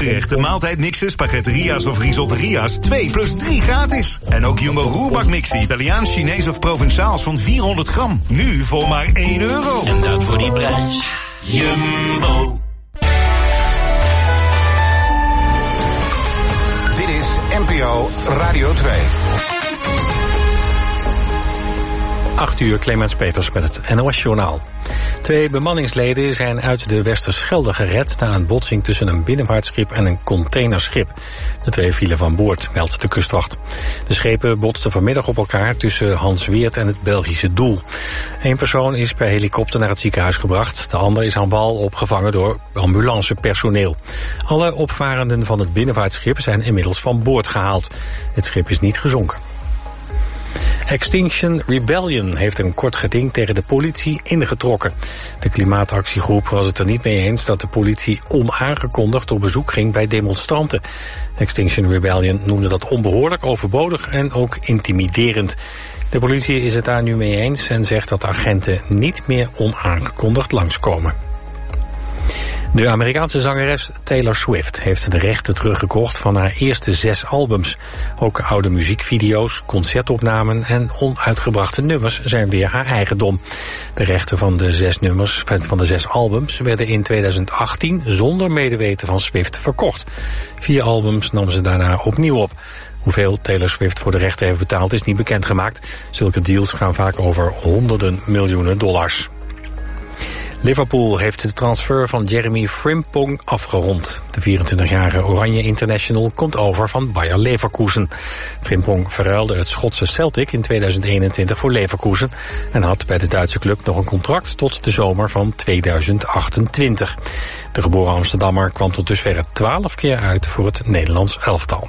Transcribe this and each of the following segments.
hoofdgerechten, maaltijdmixen, spaghetteria's of risotteria's 2 + 3 gratis. En ook Jumbo roerbakmixen, Italiaans, Chinees of Provençaals van 400 gram. Nu voor maar €1. En dat voor die prijs. Jumbo. Dit is NPO Radio 2. 8 uur, Clemens Peters met het NOS-journaal. 2 bemanningsleden zijn uit de Westerschelde gered na een botsing tussen een binnenvaartschip en een containerschip. De 2 vielen van boord, meldt de kustwacht. De schepen botsten vanmiddag op elkaar tussen Hansweert en het Belgische Doel. 1 persoon is per helikopter naar het ziekenhuis gebracht. De ander is aan wal opgevangen door ambulancepersoneel. Alle opvarenden van het binnenvaartschip zijn inmiddels van boord gehaald. Het schip is niet gezonken. Extinction Rebellion heeft een kort geding tegen de politie ingetrokken. De klimaatactiegroep was het er niet mee eens dat de politie onaangekondigd op bezoek ging bij demonstranten. Extinction Rebellion noemde dat onbehoorlijk, overbodig en ook intimiderend. De politie is het daar nu mee eens en zegt dat agenten niet meer onaangekondigd langskomen. De Amerikaanse zangeres Taylor Swift heeft de rechten teruggekocht van haar eerste 6 albums. Ook oude muziekvideo's, concertopnamen en onuitgebrachte nummers zijn weer haar eigendom. De rechten van de 6 albums werden in 2018 zonder medeweten van Swift verkocht. 4 albums nam ze daarna opnieuw op. Hoeveel Taylor Swift voor de rechten heeft betaald is niet bekendgemaakt. Zulke deals gaan vaak over honderden miljoenen dollars. Liverpool heeft de transfer van Jeremy Frimpong afgerond. De 24-jarige Oranje International komt over van Bayer Leverkusen. Frimpong verruilde het Schotse Celtic in 2021 voor Leverkusen en had bij de Duitse club nog een contract tot de zomer van 2028. De geboren Amsterdammer kwam tot dusver 12 keer uit voor het Nederlands elftal.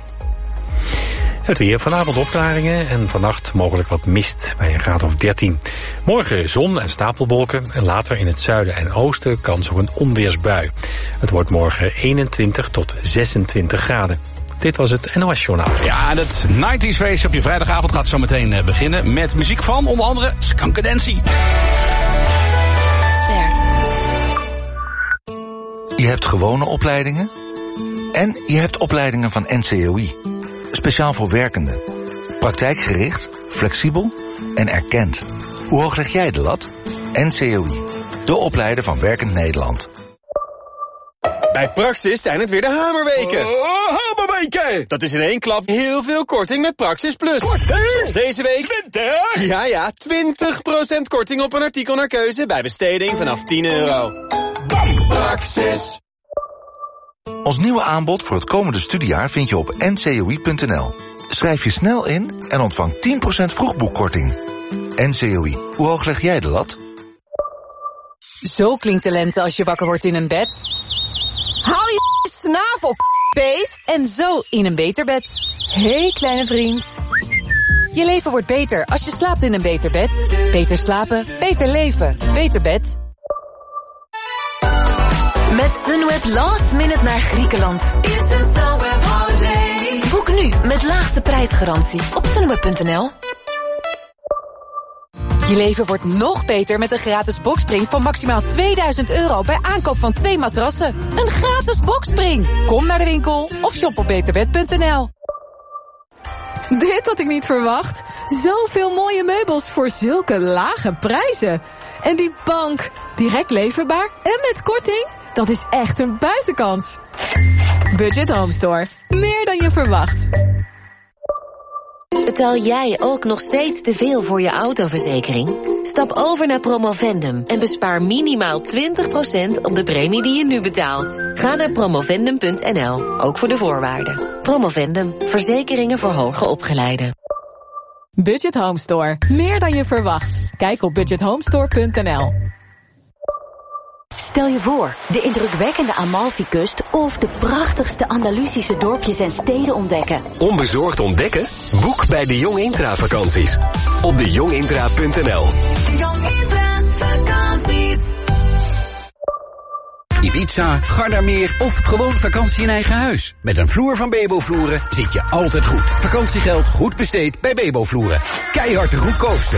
Het weer, vanavond opklaringen en vannacht mogelijk wat mist bij een graad of 13. Morgen zon en stapelwolken en later in het zuiden en oosten kans op een onweersbui. Het wordt morgen 21 tot 26 graden. Dit was het NOS-journaal. Ja, en het 90s feest op je vrijdagavond gaat zo meteen beginnen met muziek van onder andere Skankedansie. Je hebt gewone opleidingen en je hebt opleidingen van NCOI. Speciaal voor werkenden. Praktijkgericht, flexibel en erkend. Hoe hoog leg jij de lat? NCOI, de opleider van Werkend Nederland. Bij Praxis zijn het weer de hamerweken. Hamerweken! Dat is in één klap heel veel korting met Praxis Plus. Korting? Zoals deze week. 20? Ja, 20% korting op een artikel naar keuze bij besteding vanaf €10. Praxis. Ons nieuwe aanbod voor het komende studiejaar vind je op ncoi.nl. Schrijf je snel in en ontvang 10% vroegboekkorting. NCOI, hoe hoog leg jij de lat? Zo klinkt de lente als je wakker wordt in een bed. Hou je snavel, beest. En zo in een beter bed. Hey, kleine vriend. Je leven wordt beter als je slaapt in een beter bed. Beter slapen, beter leven, beter bed. Met Sunweb last minute naar Griekenland. Boek nu met laagste prijsgarantie op sunweb.nl. Je leven wordt nog beter met een gratis boxspring van maximaal €2000 bij aankoop van 2 matrassen. Een gratis boxspring. Kom naar de winkel of shop op beterbed.nl. Dit had ik niet verwacht. Zoveel mooie meubels voor zulke lage prijzen. En die bank, direct leverbaar en met korting. Dat is echt een buitenkans. Budget Home Store. Meer dan je verwacht. Betaal jij ook nog steeds te veel voor je autoverzekering? Stap over naar Promovendum en bespaar minimaal 20% op de premie die je nu betaalt. Ga naar promovendum.nl, ook voor de voorwaarden. Promovendum, verzekeringen voor hoger opgeleiden. Budget Home Store. Meer dan je verwacht. Kijk op budgethomestore.nl. Stel je voor, de indrukwekkende Amalfi-kust of de prachtigste Andalusische dorpjes en steden ontdekken. Onbezorgd ontdekken? Boek bij de Jong Intra vakanties. Op dejongintra.nl. Ibiza, Gardameer of gewoon vakantie in eigen huis. Met een vloer van Bebo-vloeren zit je altijd goed. Vakantiegeld goed besteed bij Bebo-vloeren. Keihard de goedkoopste.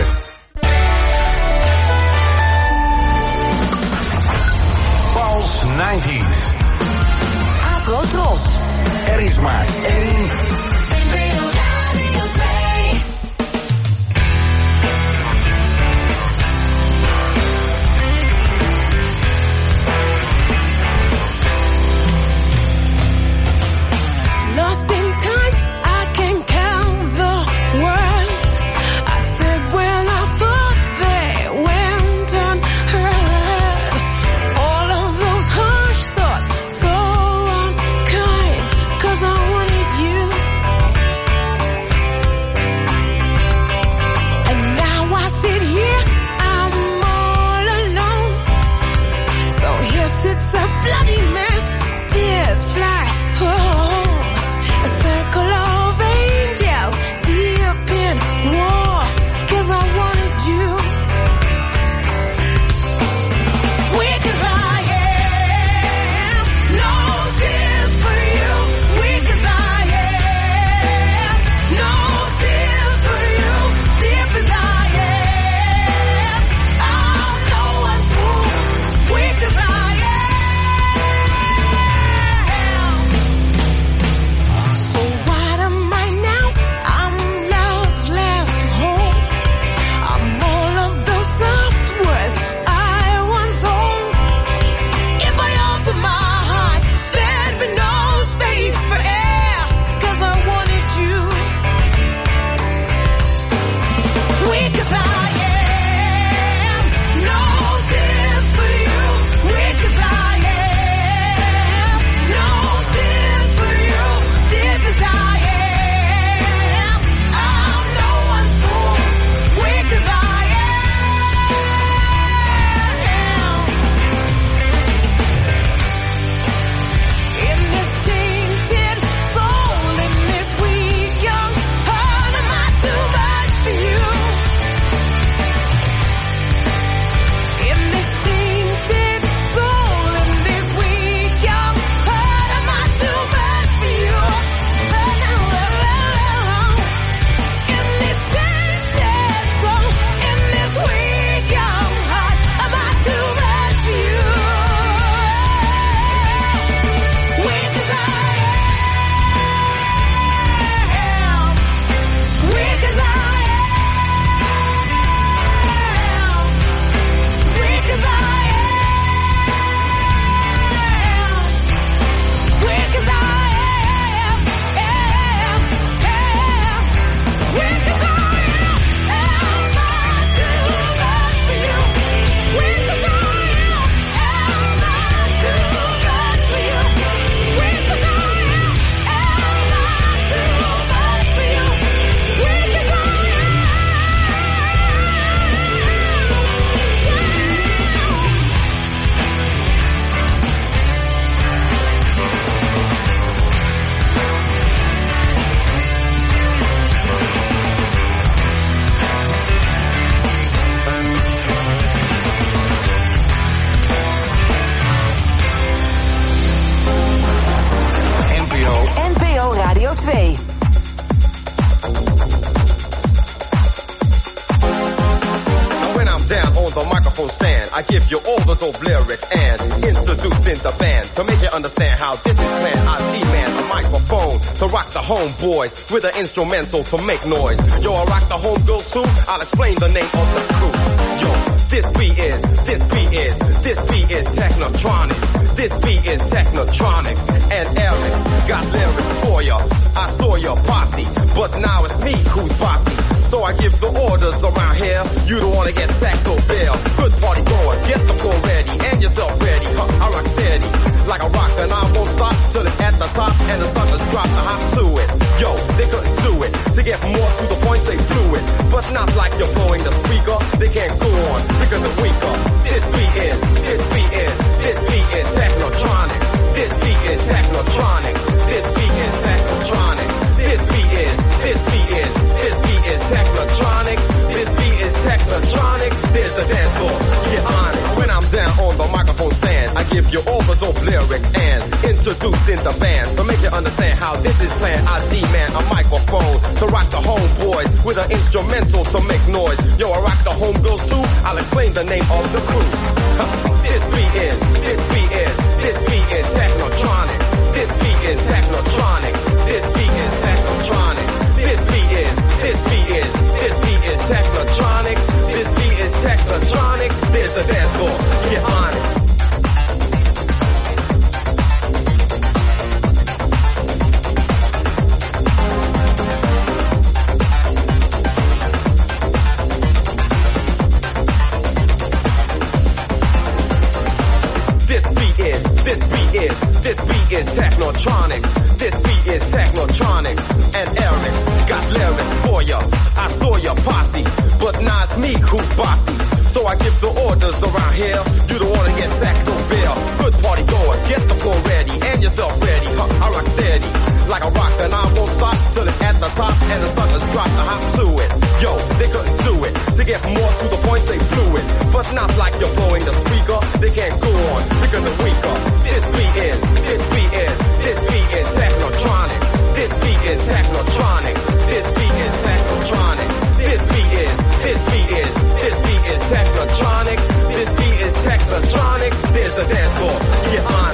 Pulse 90s. Afro Tros. Er is maar één. Lost in time, I can count the words I said when I thought they went unheard. All of those harsh thoughts, so unkind, 'cause I wanted you. And now I sit here, I'm all alone. So here sits a bloody mess, tears fly. Oh. A circle of angels deep in war, 'cause I wanted you. Weak as I am, no tears for you. Weak as I am, no tears for you. Deep as I am, I'm no one's fool. Weak as I am. So what am I now? I'm love's last hope. I'm all of those soft words I once owned. If I open my heart, there'd be no space for air, 'cause I wanted you. Weak as I am, no tears for you. Weak as I am, no tears for you. Deep as I am, I'm no one's fool. Weak as I am. In this tainted soul, in this weak young heart, am I too much for you? In this tainted soul, in this weak young heart, am I too much for you? In this tainted soul, in this weak young heart, am I too much for you? Weak as I am, weak as I am, weak as I am, weak as I am, weak as I am, am I too much for you? Weak as I am, am I too much for you? Weak as I am, am I too much for you? Weak as I NPO Radio 2. When I'm down on the microphone stand, I give you all the dope lyrics and introducing the band to make you understand how this is planned. I demand a microphone to rock the homeboys with an instrumental to make noise. Yo, I rock the homegirls too. I'll explain the name of the crew. Yo, this beat is Technotronics. This beat is Technotronics, and Eric got lyrics for ya. I saw your posse, but now it's me who's bossy. So I give the orders around here. You don't wanna get sacked or bail. Good party goers, get the floor ready and yourself ready. I rock steady like a rock, and I won't stop till it's at the top and the suckers drop the hop to it. Yo, they couldn't do it. To get more to the point, they blew it. But not like you're blowing the speaker. They can't go on because it's weaker. This beat is Technotronics. This beat is Technotronics. This beat is Technotronics. This beat is Technotronics. This beat is Technotronics. There's a dance floor. Get on it. When I'm down on the microphone stand, I give you all the dope lyrics and introducing the band to make you understand how this is planned. I demand a microphone to rock the homeboys with an instrumental to make noise. Yo, I rock the homegirls too. I'll explain the name of the crew. This beat is Technotronics. This beat is Technotronics. technotronics. This beat is technotronics. And Eric got lyrics for ya. I saw your posse, but now it's me who's bossy. So I give the orders around here. You don't wanna get sacked or beer. Good party goers, get the floor ready and yourself ready. I rock steady like a rock, and I won't stop till it's at the top and the sun is dropped. I hop to it. Yo, they couldn't do it. To get more to the point, they blew it. But not like you're blowing the speaker. They can't go on because they're weaker. This beat is technotronic. This beat is technotronic. This beat is technotronic. This beat is technotronic. This beat is technotronic. There's a dance floor. Get on.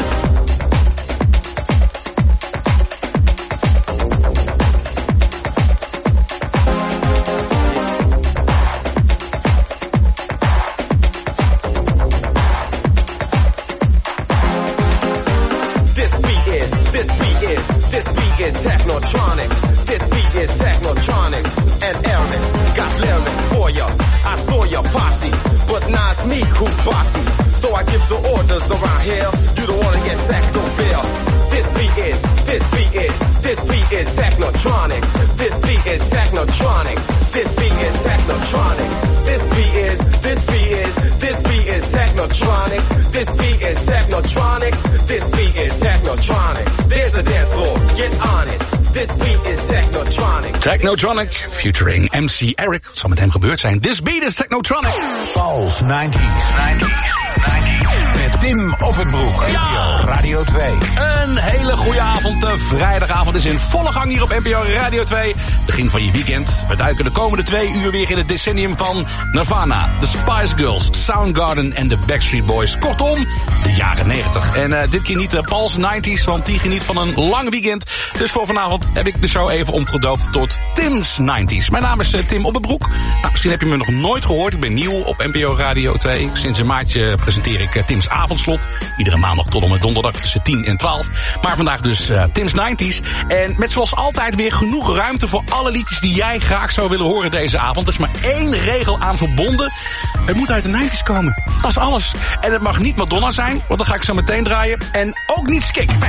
Technotronic. This beat is technotronic. And Eric got lyrics for ya. I saw your posse, but now it's me who's bossy. So I give the orders around here. You don't wanna get sacked or fail. This beat is technotronic. This beat is technotronic. This beat is technotronic. This beat is technotronic. This beat is technotronic. This beat is technotronic. There's a dance floor. Get on it. This beat is technotronic. Technotronic, featuring MC Eric. Wat zal met hem gebeurd zijn? This beat is technotronic. Pulse 90s. Met Tim op het broek. Ja. Radio 2. Een hele goede avond. De vrijdagavond is in volle gang hier op NPO Radio 2. Begin van je weekend. We duiken de komende 2 uur weer in het decennium van Nirvana, The Spice Girls, Soundgarden en de Backstreet Boys. Kortom, de jaren 90. En dit keer niet de Pulse 90s, want die geniet van een lang weekend. Dus voor vanavond heb ik de show even omgedoopt tot Tim's 90s. Mijn naam is Tim op het broek. Nou, misschien heb je me nog nooit gehoord. Ik ben nieuw op NPO Radio 2. Sinds een maandje presenteer ik Tim's avondslot. Iedere maandag tot en met donderdag tussen 10 en 12. Maar vandaag dus Tim's 90s. En met zoals altijd weer genoeg ruimte voor alle liedjes die jij graag zou willen horen deze avond. Er is maar 1 regel aan verbonden. Het moet uit de 90s komen. Dat is alles. En het mag niet Madonna zijn, want dan ga ik zo meteen draaien. En ook niet Skik. Nee.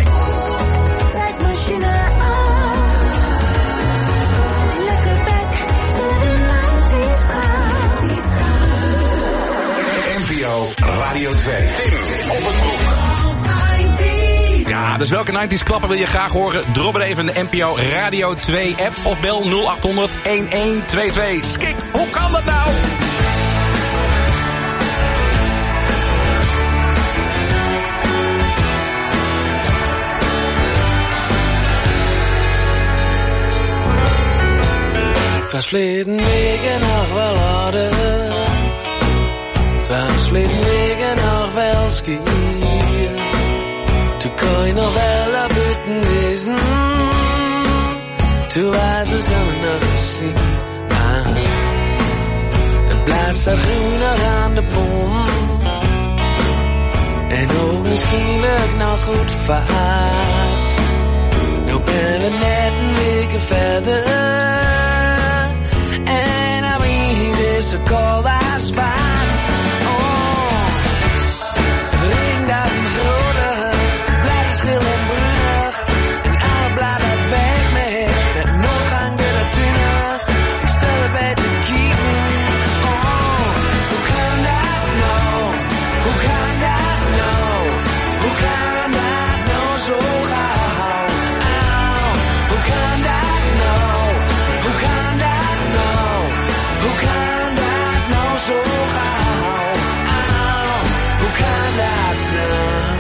NPO Radio 2. Tim op het broek. Ja, dus welke 90s klappen wil je graag horen? Drop het even in de NPO Radio 2 app of bel 0800 1122. Skik, hoe kan dat nou? Het was verleden weken nog wel harder. Het was verleden weken nog wel skiën. Toen kon je nog wel naar buiten wezen. Toen was de zon nog gezien. Het blad staat groen nog aan de boom. En ook misschien ook nog goed vast. Nu ben ik net een week verder. En I mean, is zo koud als water. Ring dat een grote, blijf schil en brug. En alle bladen weg mee, met noodgang door de tunnel. Ik stel een beetje kieken. Hoe kan dat nou? Hoe kan dat nou? Hoe kan dat nou zo gauw? Hoe kan dat nou? Hoe kan dat nou? Hoe kan dat nou zo gauw? Hoe kan dat nou?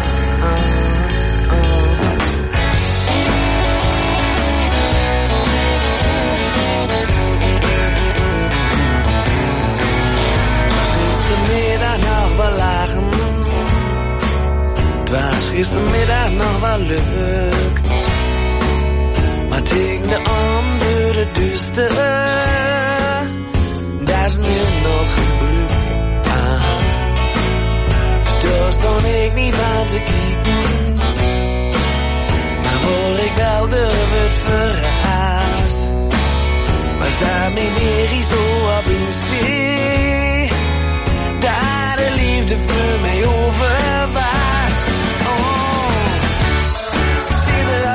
Gistermiddag nog wel lachen. Het was gistermiddag nog wel leuk. Maar tegen de andere duister, daar is nu nog gebeurd. Dus daar stond ik niet van te kijken. Maar hoor ik wel durf het verrast. Maar staat niet meer iets zo op in zee. Daar de liefde voor mij over was. Ik zit er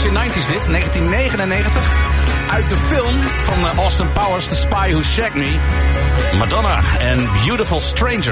Early 90s dit, 1999. Uit de film van Austin Powers, The Spy Who Shagged Me. Madonna en Beautiful Stranger.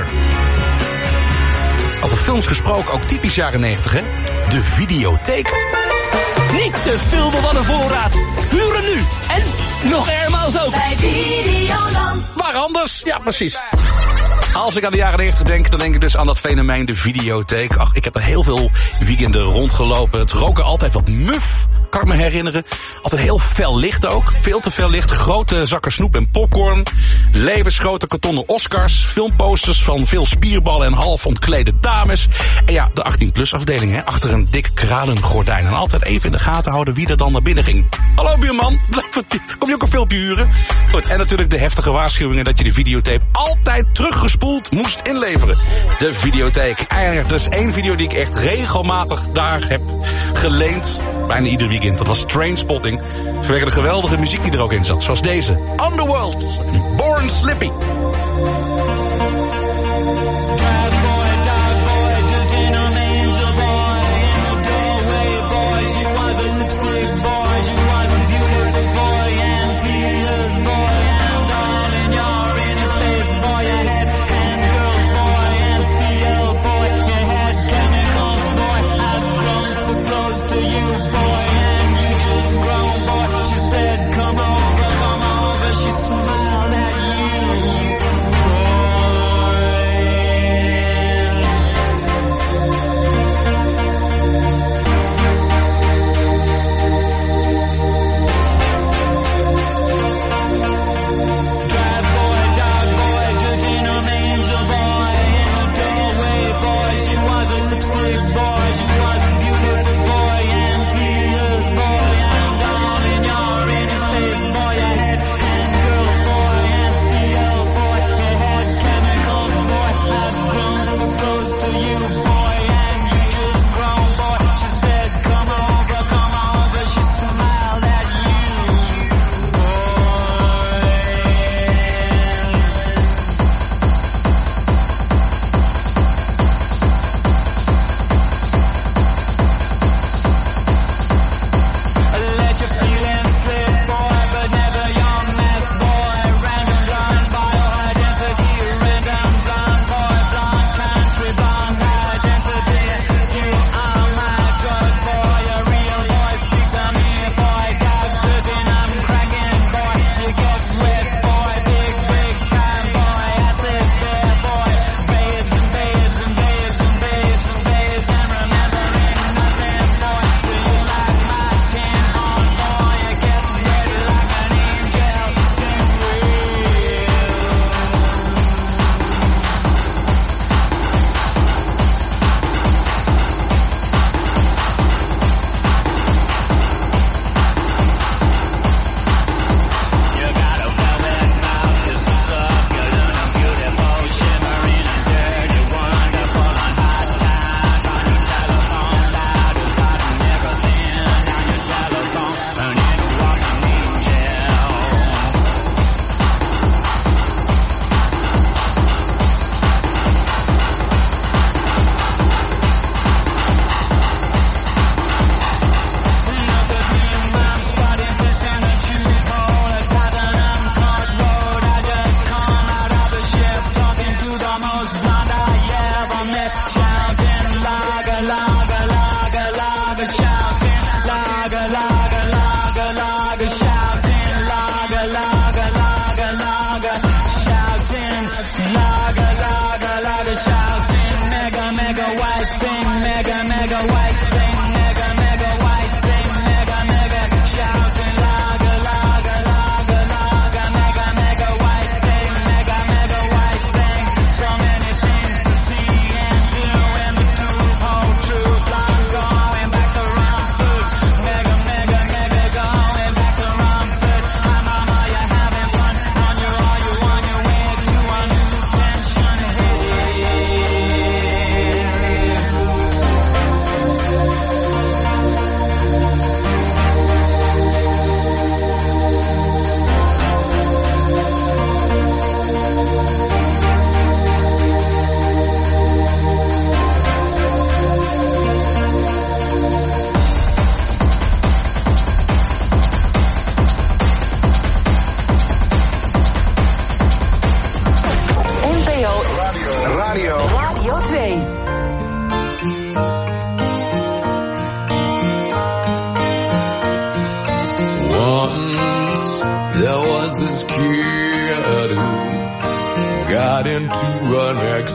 Over films gesproken, ook typisch jaren 90, hè? De videotheek. Niet te filmen van een voorraad. Huren nu. En nog airmiles ook. Bij Videoland. Waar anders? Ja, precies. Als ik aan de jaren 90 denk, dan denk ik dus aan dat fenomeen, de videotheek. Ach, ik heb er heel veel weekenden rondgelopen. Het rook er altijd wat muf, kan ik me herinneren. Altijd heel fel licht ook. Veel te veel licht. Grote zakken snoep en popcorn. Levensgrote kartonnen Oscars. Filmposters van veel spierballen en half ontklede dames. En ja, de 18-plus afdeling, hè, achter een dik kralengordijn. En altijd even in de gaten houden wie er dan naar binnen ging. Hallo buurman, kom je ook een filmpje huren? Goed, en natuurlijk de heftige waarschuwingen dat je de videotape altijd teruggespoeld moest inleveren. De videotheek. Eigenlijk, dus één video die ik echt regelmatig daar heb geleend. Bijna ieder weekend. Dat was Trainspotting. Vanwege de geweldige muziek die er ook in zat. Zoals deze. Underworld. Born Slippy. Come over, she smiled at you.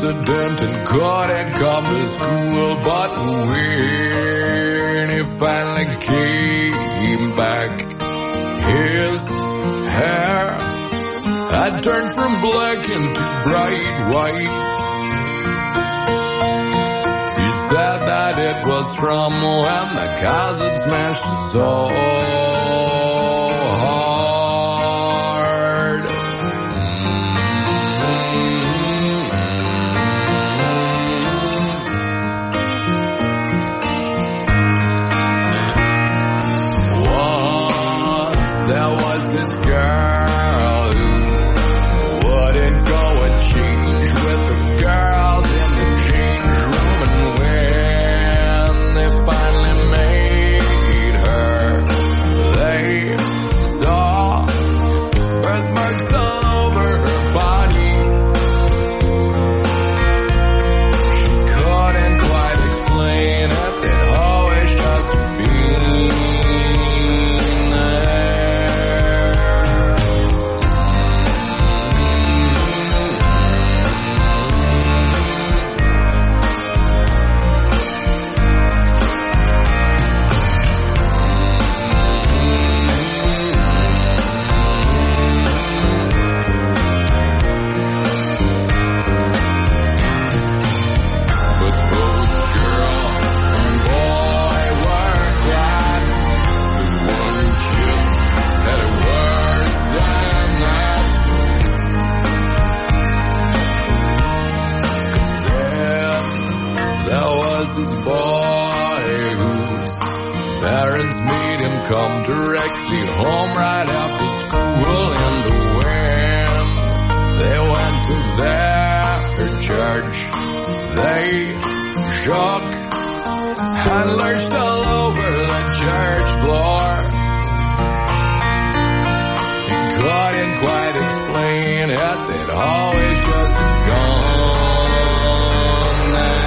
accident and couldn't come to school. But when he finally came back, his hair had turned from black into bright white. He said that it was from when the cars had smashed his soul. Come directly home right after school, and when they went to their church, they shook and lurched all over the church floor. He couldn't quite explain it, they'd always just gone there.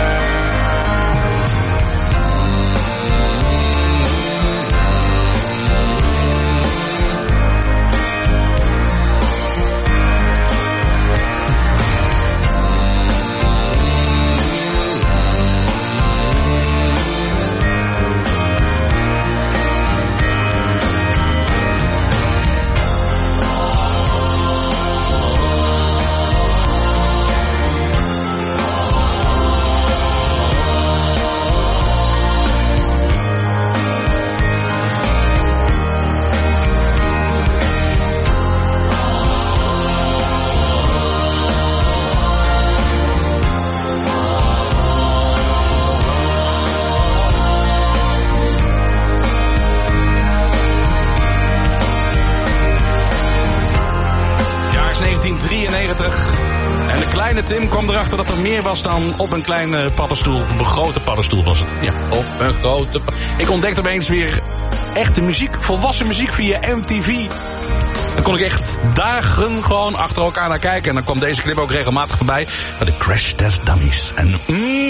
En de kleine Tim kwam erachter dat er meer was dan op een kleine paddenstoel. Op een grote paddenstoel was het. Ja, op een grote Ik ontdekte opeens weer echte muziek, volwassen muziek via MTV. Dan kon ik echt dagen gewoon achter elkaar naar kijken. En dan kwam deze clip ook regelmatig voorbij. De Crash Test Dummies. En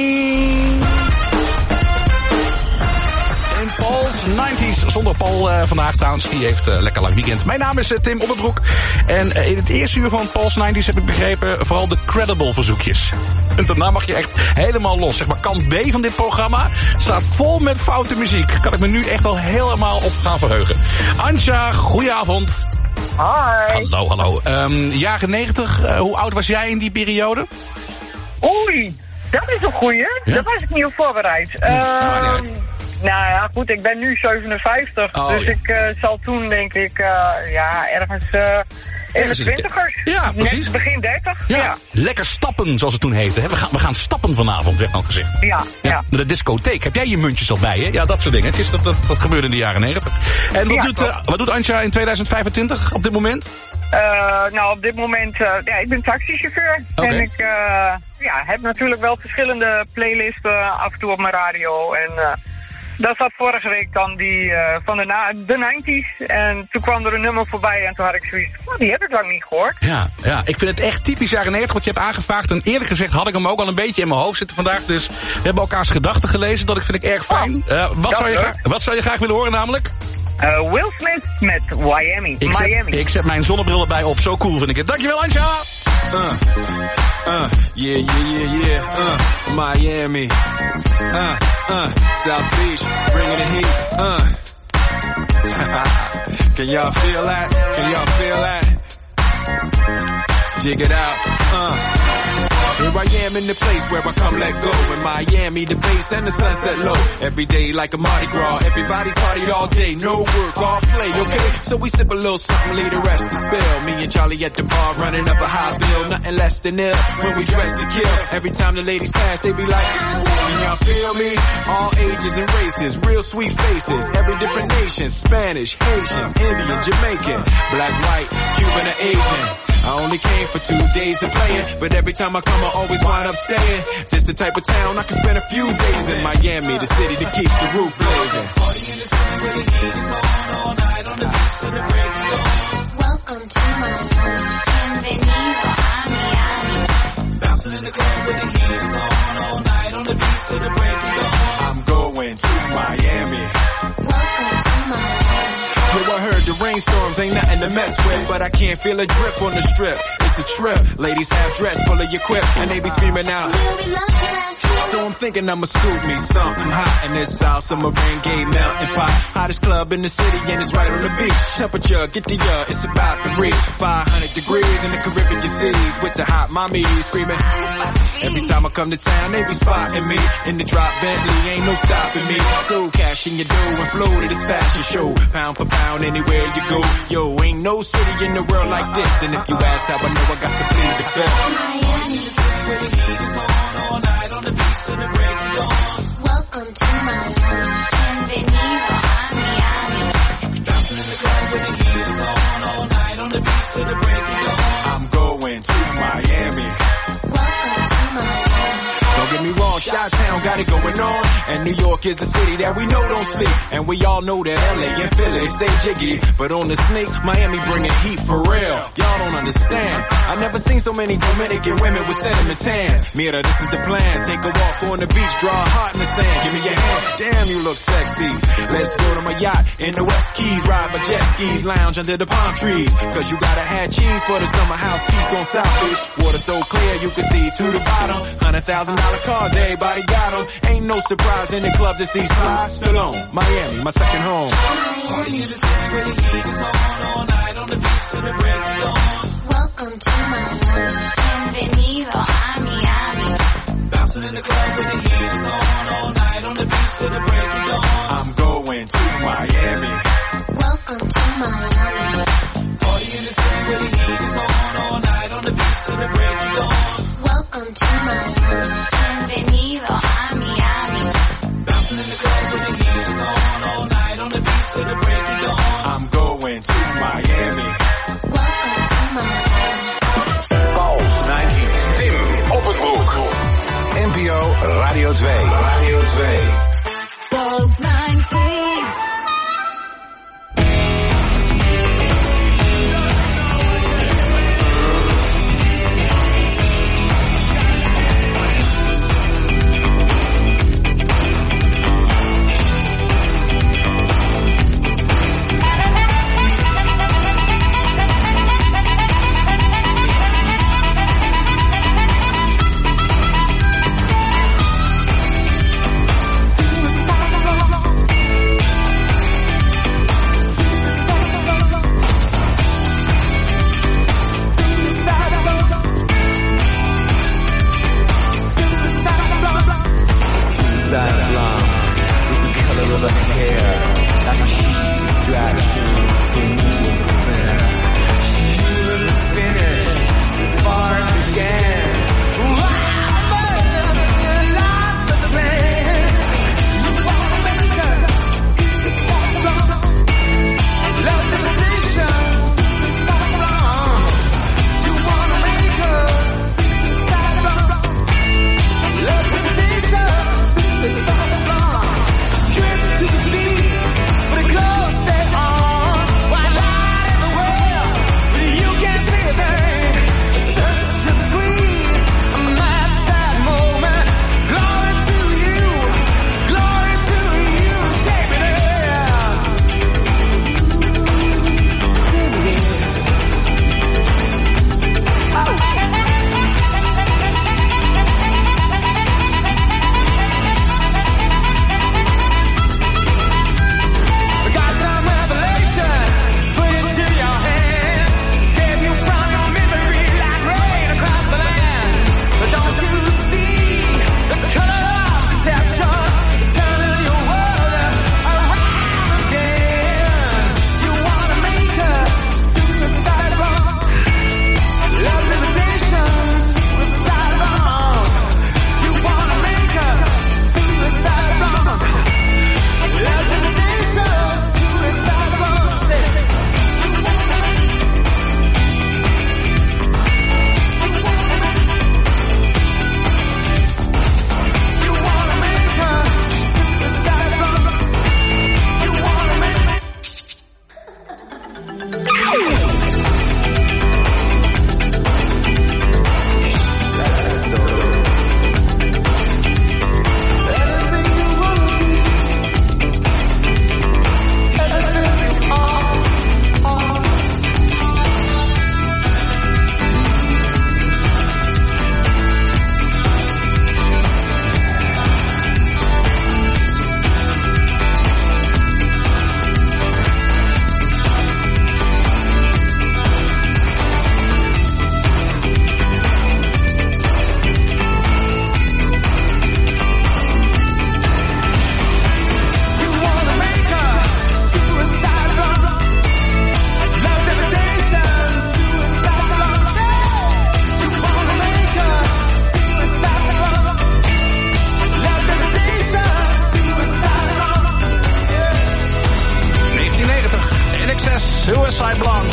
in Paul's 90s, zonder Paul vandaag trouwens. Die heeft lekker lang weekend. Mijn naam is Tim Onderbroek. En in het eerste uur van Paul's 90s heb ik begrepen vooral de Credible verzoekjes. En daarna mag je echt helemaal los. Zeg maar kant B van dit programma staat vol met foute muziek. Kan ik me nu echt al helemaal op gaan verheugen. Anja, goedenavond. Hoi. Hallo. Jaren 90, hoe oud was jij in die periode? Oei, dat is een goeie. Ja? Daar was ik niet op voorbereid. Nou ja, goed, ik ben nu 57, dus ja. Ik zal toen denk ik, ergens in de 20ers. Ja, precies. Net begin 30. Ja. Lekker stappen, zoals het toen heette. Hè? We gaan stappen vanavond, werd al gezegd. Ja. De discotheek. Heb jij je muntjes al bij je? Ja, dat soort dingen. Dat gebeurde in de jaren 90. En wat doet Anja in 2025 op dit moment? Op dit moment, ik ben taxichauffeur. Okay. En ik heb natuurlijk wel verschillende playlisten af en toe op mijn radio. En daar zat vorige week dan die van de 90s. En toen kwam er een nummer voorbij en toen had ik zoiets die heb ik lang niet gehoord. Ja, ik vind het echt typisch jaren 90 wat je hebt aangevraagd. En eerlijk gezegd had ik hem ook al een beetje in mijn hoofd zitten vandaag. Dus we hebben elkaars gedachten gelezen. Dat vind ik erg fijn. Wat zou je graag willen horen namelijk? Will Smith met Miami. Ik zet mijn zonnebril erbij op. Zo cool vind ik het. Dankjewel, Anja! Miami, South Beach, bringing the heat, Can y'all feel that? Can y'all feel that? Jig it out, Here I am in the place where I come let go. In Miami, the bass and the sunset low. Every day like a Mardi Gras. Everybody party all day. No work, all play, okay? So we sip a little something, leave the rest to spill. Me and Charlie at the bar running up a high bill. Nothing less than ill when we dress to kill. Every time the ladies pass, they be like, can y'all feel me? All ages and races, real sweet faces. Every different nation, Spanish, Haitian, Indian, Jamaican, black, white, Cuban, or Asian. I only came for 2 days of playing, but every time I come I always wind up staying. This the type of town I can spend a few days in. Miami, the city that keeps the roof blazing. Welcome to Miami. Bienvenido a Miami. Bouncing in the club with the heat is on all night on the beach to the break of dawn. I'm going to Miami. Welcome to Miami. Yo, I heard the rainstorms ain't nothing to mess with, but I can't feel a drip on the strip. It's a trip. Ladies have dress full of your quip, and they be screaming out. So I'm thinking I'ma scoop me something hot in this South Summer rain gay mountain pot. Hottest club in the city and it's right on the beach. Temperature, get the it's about to reach 500 degrees in the Caribbean seas with the hot mommy screaming. Every time I come to town, they be spotting me in the drop Bentley, ain't no stopping me. So cash in your dough and flow to this fashion show. Pound for pound, anywhere you go. Yo, ain't no city in the world like this. And if you ask how I know, I got to plead the fifth. Welcome to Miami. Bienvenido a Miami. Bouncing in the club with the heat is on all night on the beach to the break of dawn. I'm going to Miami. Welcome to Miami. Don't get me wrong, Chi-Town got it going on. And New York is the city that we know don't sleep. And we all know that LA and Philly stay jiggy. But on the sneak, Miami bringing heat for real. Y'all don't understand. I never seen so many Dominican women with sentiment tans. Mira, this is the plan. Take a walk on the beach, draw a heart in the sand. Give me your hand. Damn, you look sexy. Let's go to my yacht in the West Keys. Ride my jet skis, lounge under the palm trees. Cause you gotta have cheese for the summer house piece on South Beach. Water so clear you can see to the bottom. $100,000 cars, everybody got them. Ain't no surprise in the club to see Sly Stallone. Miami, my second home. Welcome to Miami. Bienvenido a Miami. Bouncing in the club with the heat is on all night on the beach to the break of dawn. I'm going to Miami. Welcome to Miami. Party in the city where the heat is on all night on the beach to the break of dawn. Welcome to Miami. Bienvenido a Miami. Bouncing in the club with the heat is on all night on the beach to the break of dawn. I'm going to Miami. Welcome to Miami. Pulse 90. Tim op het broek. NPO Radio 2. Radio 2. Pulse 90's. Scream Suicide Blonde.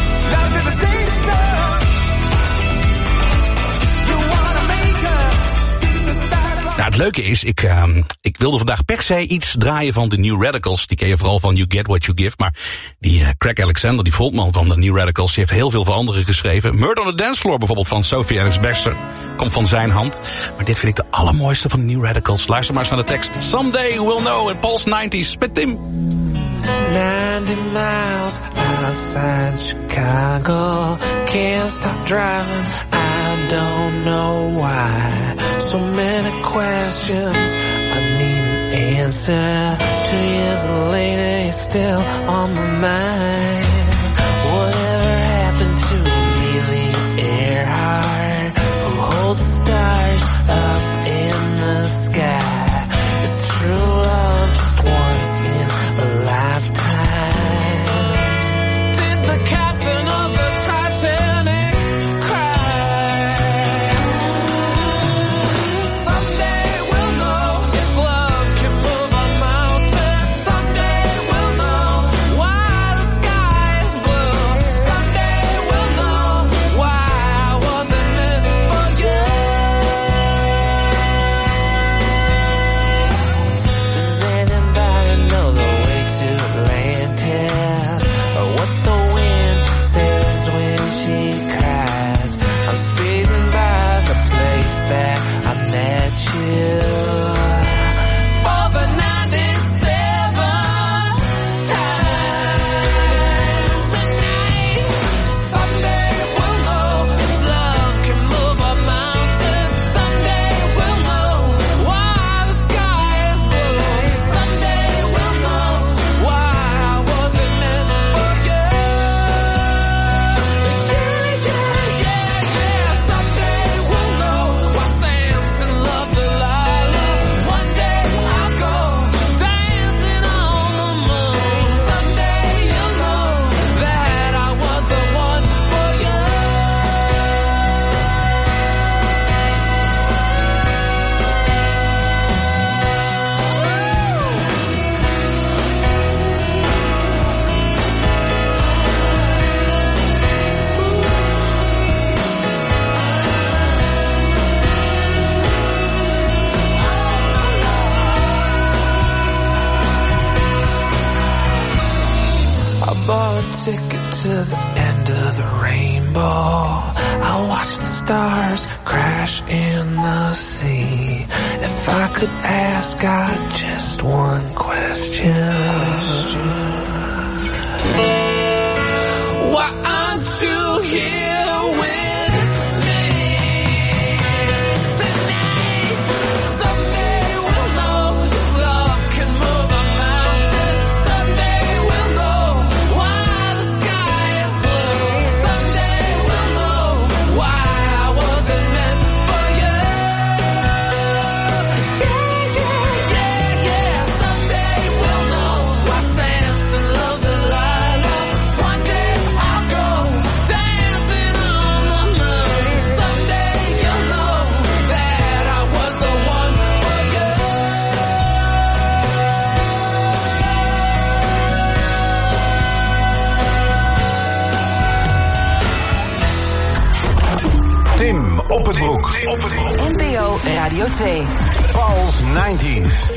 Nou, het leuke is, ik wilde vandaag per se iets draaien van de New Radicals. Die ken je vooral van You Get What You Give. Maar die Craig Alexander, die frontman van de New Radicals, die heeft heel veel voor anderen geschreven. Murder on the Dance Floor bijvoorbeeld van Sophie Ellis-Bextor komt van zijn hand. Maar dit vind ik de allermooiste van de New Radicals. Luister maar eens naar de tekst. Someday we'll know in Pulse 90s met Tim. 90 miles outside Chicago. Can't stop driving, I don't know why. So many questions, I need an answer. 2 years later, it's still on my mind. Whatever happened to Amelia Earhart, who holds stars up in the sky? It's true love just once in a lifetime. Did the captain of the Titanic cry? Someday we'll know if love can move a mountain. Someday we'll know why the sky is blue. Someday we'll know why I wasn't meant for you. Does anybody know the way to Atlantis? Or what the wind says when she cries? I'm speeding by the place that I met you. For the 97th time tonight. Someday we'll know if love can move a mountain. Someday we'll know why the sky is blue. Someday we'll know why I wasn't meant for you. Yeah. Someday we'll know why Samson loved Delilah. One day I'll go dancing on the moon. Someday you'll know that I was the one for you. I bought a ticket to the end of the rainbow. I'll watch the stars crash in the sea. If I could ask God just one question, why aren't you here with me tonight? Someday we'll know if love can move a mountain. Someday we'll know why the sky is blue. Someday we'll know why I wasn't meant for you. Yeah. Someday we'll know why Samson loved Delilah. One day I'll go dancing on the moon. Someday you'll know that I was the one for you. Tim op het broek. NPO Radio 2. Pulse 90s.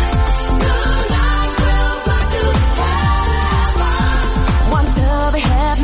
One to the head.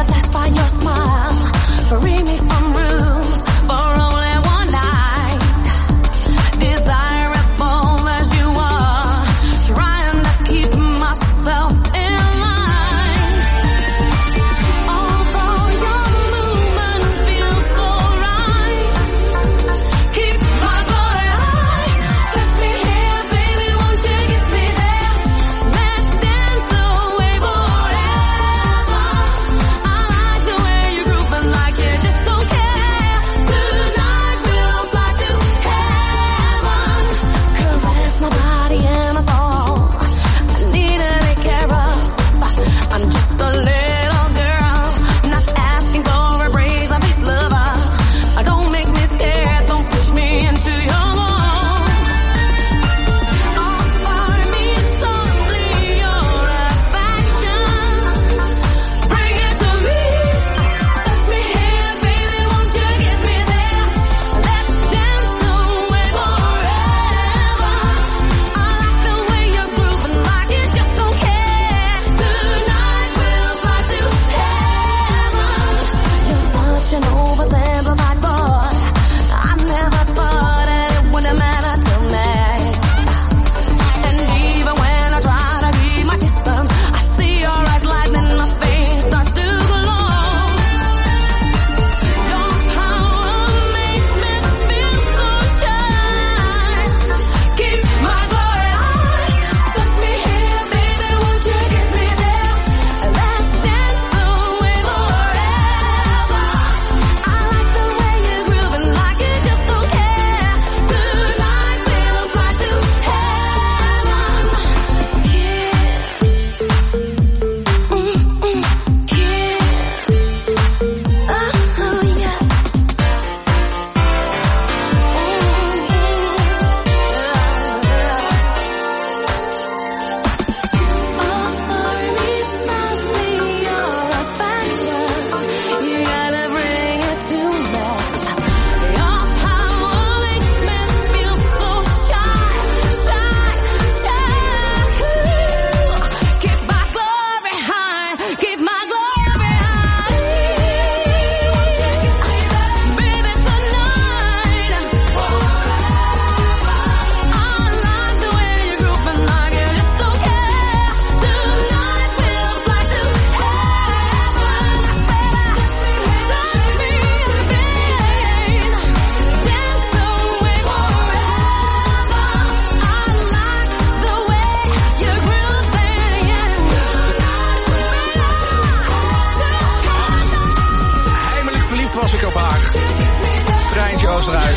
was ik op Haag. Treintje Oosterhuis.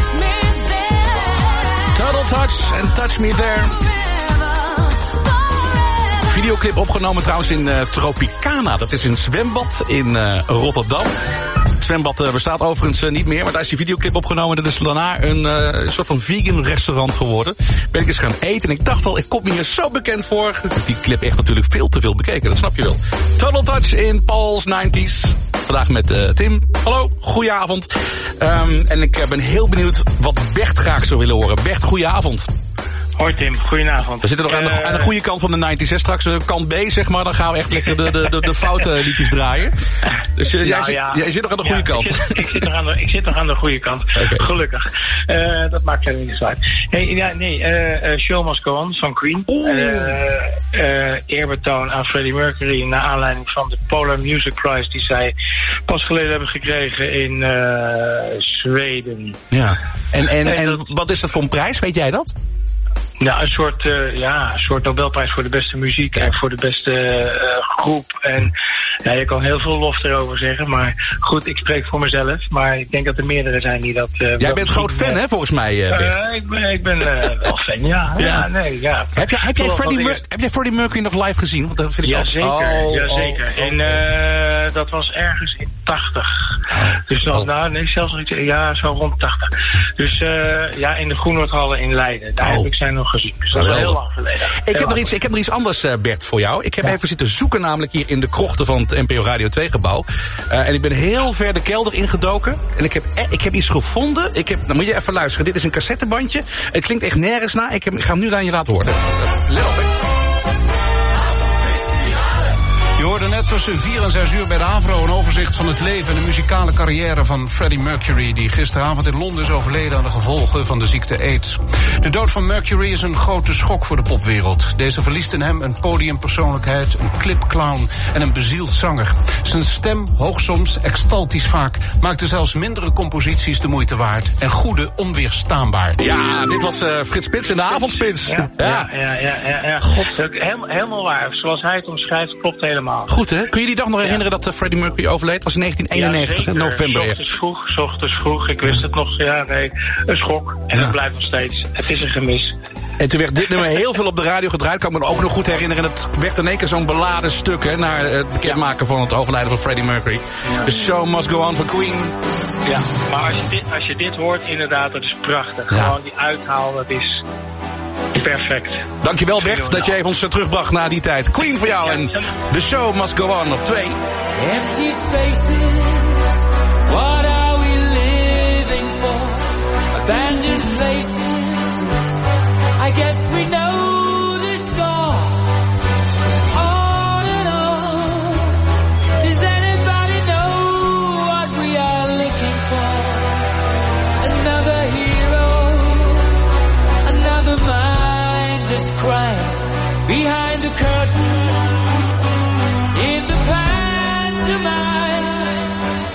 Total Touch en Touch Me There. Videoclip opgenomen trouwens in Tropicana. Dat is een zwembad in Rotterdam. Het zwembad bestaat overigens niet meer, maar daar is die videoclip opgenomen. Dat is daarna een soort van vegan restaurant geworden. Ben ik eens gaan eten en ik dacht al, ik kom me hier zo bekend voor. Ik heb die clip echt natuurlijk veel te veel bekeken, dat snap je wel. Total Touch in Paul's 90s. Vandaag met Tim. Hallo, goedenavond. En ik ben heel benieuwd wat Bert graag zou willen horen. Bert, goedenavond. Hoi Tim, goedenavond. We zitten nog aan de goede kant van de 90s. Hè? Straks kant B, zeg maar, dan gaan we echt lekker de foute liedjes draaien. Dus jij zit nog aan de goede kant. Ik zit nog aan de goede kant. Okay. Gelukkig. Dat maakt verder niet zo uit. Show Must Go On van Queen. Eerbetoon aan Freddie Mercury naar aanleiding van de Polar Music Prize die zij pas geleden hebben gekregen in Zweden. Ja. En wat is dat voor een prijs? Weet jij dat? Ja, een soort Nobelprijs voor de beste muziek en voor de beste groep. En ja, je kan heel veel lof erover zeggen, maar goed, ik spreek voor mezelf. Maar ik denk dat er meerdere zijn die dat... Jij bent groot fan, hè, volgens mij, Bert? Ik ben wel fan, ja. Heb jij Freddie Mercury nog live gezien? Want dat vind ik jazeker. En dat was ergens in 80. Dus zelfs nog iets, zo rond 80. Dus in de Groenhoordhallen in Leiden. Daar heb ik zij nog gezien. Dus dat is wel heel lang geleden. Ik heb er iets anders, Bert, voor jou. Ik heb even zitten zoeken namelijk hier in de krochten van het NPO Radio 2 gebouw. En ik ben heel ver de kelder ingedoken. En ik heb iets gevonden. Dan moet je even luisteren. Dit is een cassettebandje. Het klinkt echt nergens na. Ik ga hem nu aan je laten horen. Let op, hè. Je hoorde net tussen 4 en 6 uur bij de AVRO een overzicht van het leven en de muzikale carrière van Freddie Mercury, die gisteravond in Londen is overleden aan de gevolgen van de ziekte AIDS. De dood van Mercury is een grote schok voor de popwereld. Deze verliest in hem een podiumpersoonlijkheid, een clipclown en een bezield zanger. Zijn stem, hoog soms, extaltisch vaak, maakte zelfs mindere composities de moeite waard en goede onweerstaanbaar. Ja, dit was Frits Spits in de avondspits. Ja. God. Helemaal waar. Zoals hij het omschrijft, klopt helemaal. Goed, hè? Kun je die dag nog herinneren dat Freddie Mercury overleed? Was in 1991, november. Ochtends vroeg. Ik wist het nog. Een schok. En dat blijft nog steeds. Het is een gemis. En toen werd dit nummer heel veel op de radio gedraaid. Kan ik me ook nog goed herinneren. Het werd in één keer zo'n beladen stuk, hè, naar het bekendmaken van het overlijden van Freddie Mercury. The Show Must Go On van Queen. Ja, maar als je dit hoort, inderdaad, dat is prachtig. Ja. Gewoon die uithaal, dat is... perfect. Dankjewel Bert dat je even ons terugbracht naar die tijd. Queen voor jou en The Show Must Go On op 2. Empty spaces, what are we living for? Abandoned places, I guess we know the score. On and on, does anybody know what we are looking for? Another hero, another mindless crime behind the curtain in the pantomime.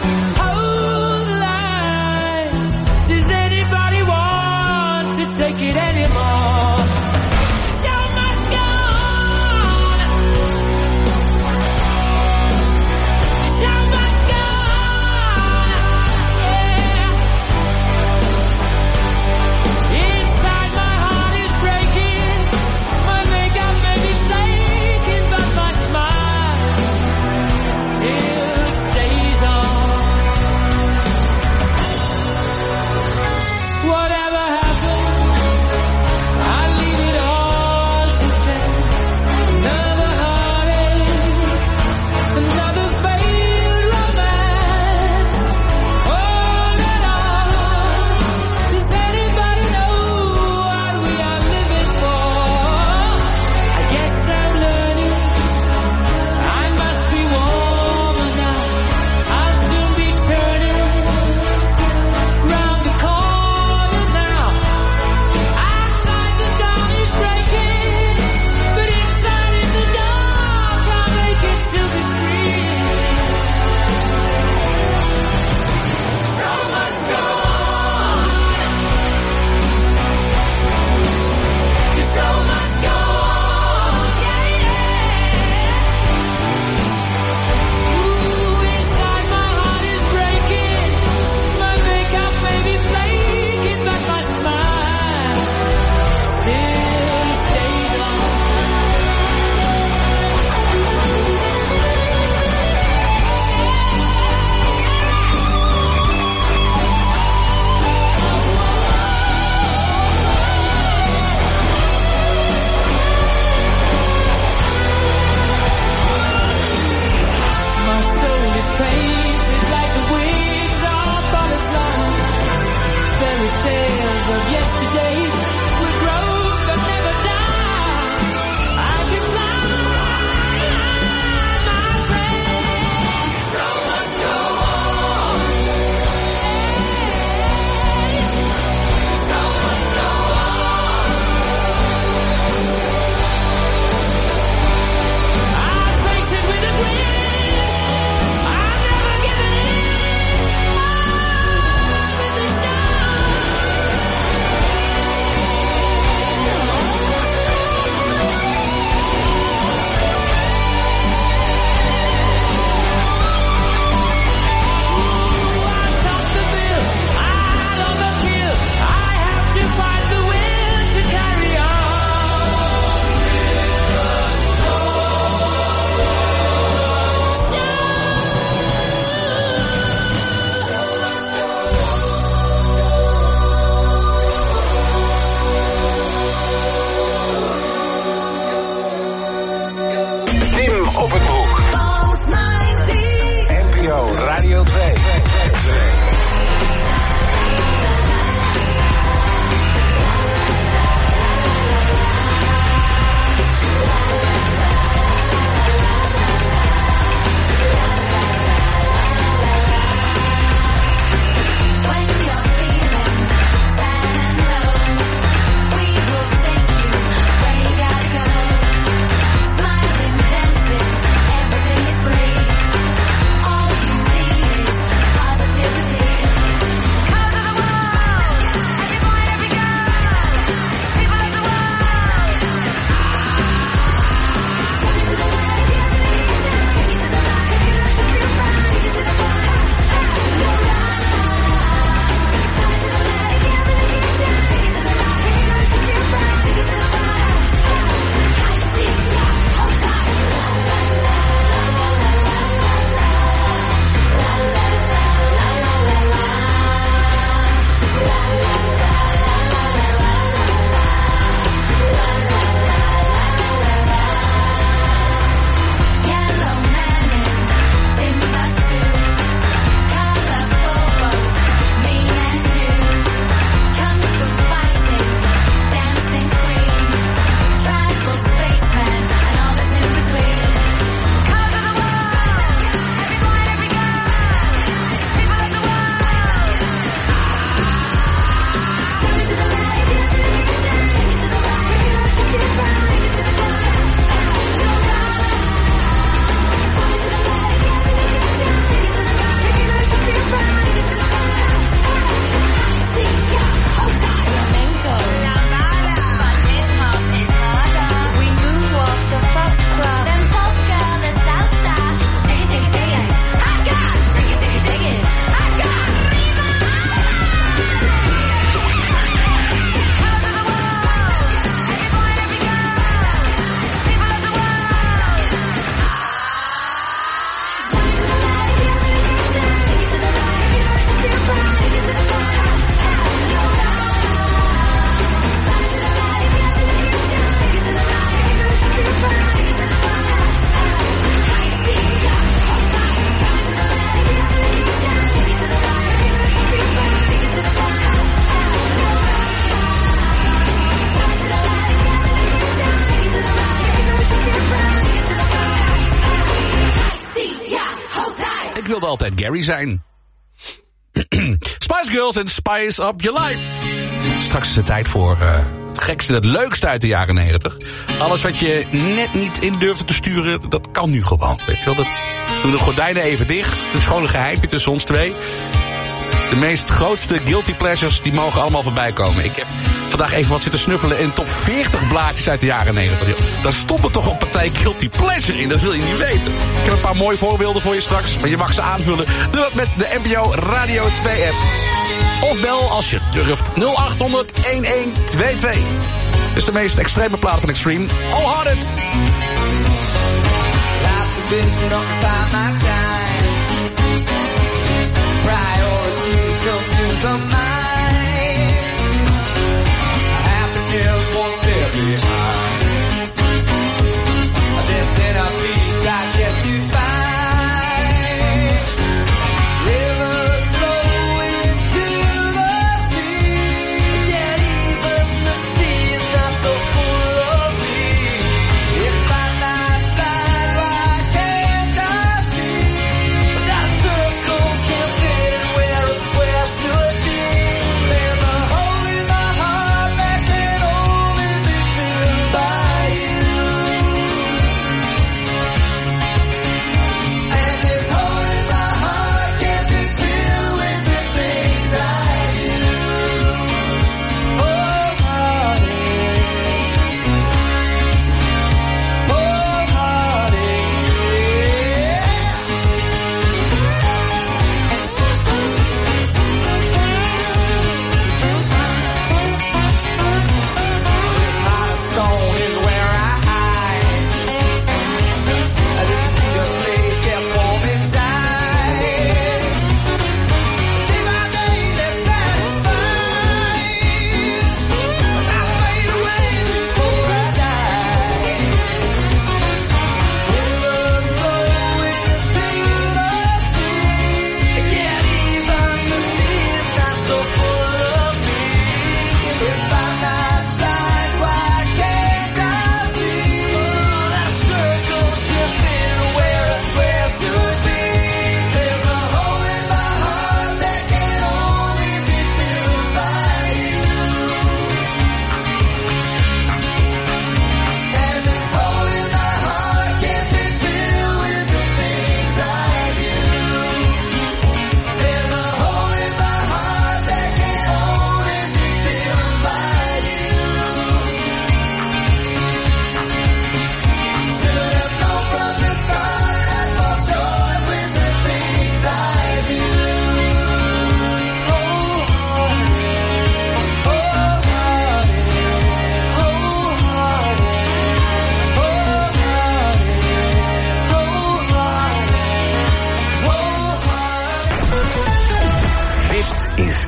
2. Ik wilde altijd Gary zijn. Spice Girls en Spice Up Your Life. Straks is het tijd voor het gekste en het leukste uit de jaren 90. Alles wat je net niet in durfde te sturen, dat kan nu gewoon. Weet je wel, doen de gordijnen even dicht. Het is gewoon een geheimje tussen ons twee. De meest grootste guilty pleasures, die mogen allemaal voorbij komen. Ik heb vandaag even wat zitten snuffelen in top 40 blaadjes uit de jaren 90. Daar stoppen toch een partij guilty pleasure in, dat wil je niet weten. Ik heb een paar mooie voorbeelden voor je straks, maar je mag ze aanvullen. Doe dat met de NPO Radio 2 app. Of bel als je durft 0800 1122. Dit is de meest extreme plaat van Extreme. All Hearted. Priorities come to the mind. Happiness won't stay behind. This inner peace I get to find. Rivers flow into the sea. Yet even the sea is not so full of me. If I'm not blind, why can't I see?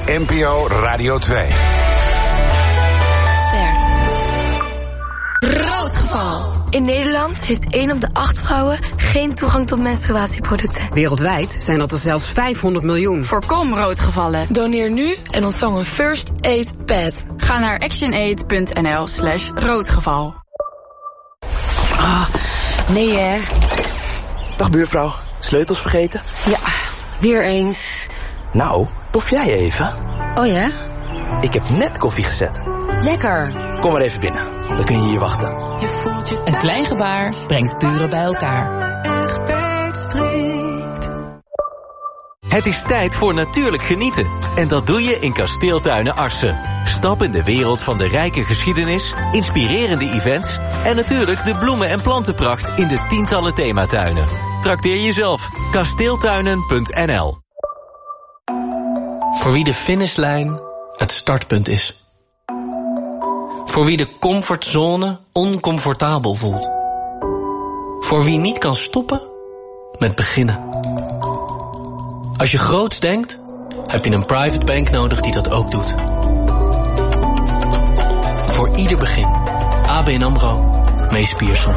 NPO Radio 2. Roodgeval. In Nederland heeft 1 op de 8 vrouwen geen toegang tot menstruatieproducten. Wereldwijd zijn dat er zelfs 500 miljoen. Voorkom roodgevallen. Doneer nu en ontvang een First Aid Pad. Ga naar actionaid.nl/roodgeval. Nee hè. Dag buurvrouw, sleutels vergeten? Ja, weer eens. Nou, tof jij even? Oh ja? Ik heb net koffie gezet. Lekker. Kom maar even binnen, dan kun je hier wachten. Een klein gebaar brengt buren bij elkaar. Het is tijd voor natuurlijk genieten. En dat doe je in Kasteeltuinen Arcen. Stap in de wereld van de rijke geschiedenis, inspirerende events en natuurlijk de bloemen- en plantenpracht in de tientallen thematuinen. Trakteer jezelf. Kasteeltuinen.nl. Voor wie de finishlijn het startpunt is. Voor wie de comfortzone oncomfortabel voelt. Voor wie niet kan stoppen met beginnen. Als je groots denkt, heb je een private bank nodig die dat ook doet. Voor ieder begin. ABN AMRO, Mees Pierson.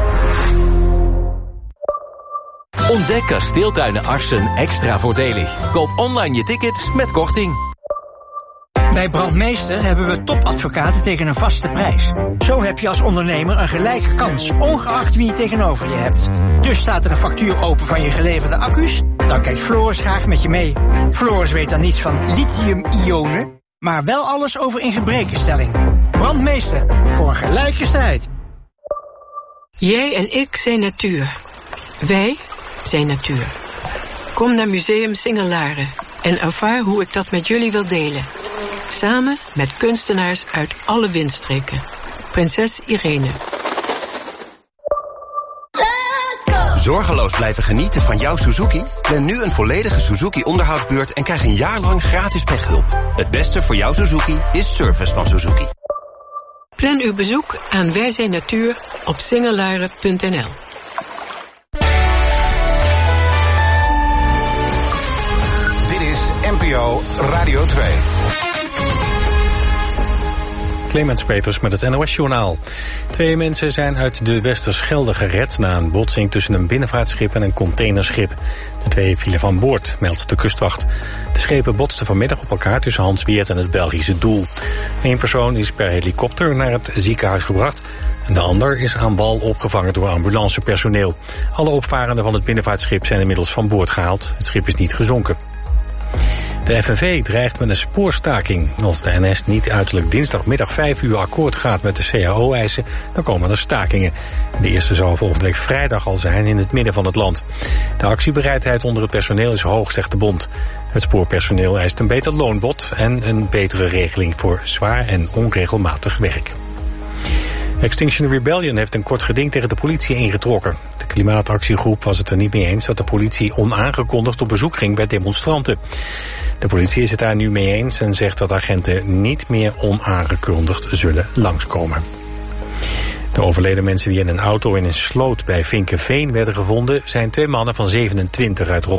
Ontdek Kasteeltuinen Arcen extra voordelig. Koop online je tickets met korting. Bij Brandmeester hebben we topadvocaten tegen een vaste prijs. Zo heb je als ondernemer een gelijke kans, ongeacht wie je tegenover je hebt. Dus staat er een factuur open van je geleverde accu's, dan kijkt Floris graag met je mee. Floris weet dan niets van lithium-ionen, maar wel alles over ingebrekenstelling. Brandmeester, voor een gelijke strijd. Jij en ik zijn natuur. Wij zijn natuur. Kom naar Museum Singelaren en ervaar hoe ik dat met jullie wil delen. Samen met kunstenaars uit alle windstreken. Prinses Irene. Zorgeloos blijven genieten van jouw Suzuki? Plan nu een volledige Suzuki onderhoudsbeurt en krijg een jaar lang gratis pechhulp. Het beste voor jouw Suzuki is service van Suzuki. Plan uw bezoek aan Wij zijn Natuur op singelaren.nl. Dit is NPO Radio 2. Clemens Peters met het NOS-journaal. 2 mensen zijn uit de Westerschelde gered na een botsing tussen een binnenvaartschip en een containerschip. De 2 vielen van boord, meldt de kustwacht. De schepen botsten vanmiddag op elkaar tussen Hansweert en het Belgische Doel. 1 persoon is per helikopter naar het ziekenhuis gebracht en de ander is aan wal opgevangen door ambulancepersoneel. Alle opvarenden van het binnenvaartschip zijn inmiddels van boord gehaald. Het schip is niet gezonken. De FNV dreigt met een spoorstaking. Als de NS niet uiterlijk dinsdagmiddag 5 uur akkoord gaat met de CAO-eisen, dan komen er stakingen. De eerste zal volgende week vrijdag al zijn in het midden van het land. De actiebereidheid onder het personeel is hoog, zegt de bond. Het spoorpersoneel eist een beter loonbod en een betere regeling voor zwaar en onregelmatig werk. Extinction Rebellion heeft een kort geding tegen de politie ingetrokken. De klimaatactiegroep was het er niet mee eens dat de politie onaangekondigd op bezoek ging bij demonstranten. De politie is het daar nu mee eens en zegt dat agenten niet meer onaangekondigd zullen langskomen. De overleden mensen die in een auto in een sloot bij Vinkeveen werden gevonden zijn 2 mannen van 27 uit Rotterdam.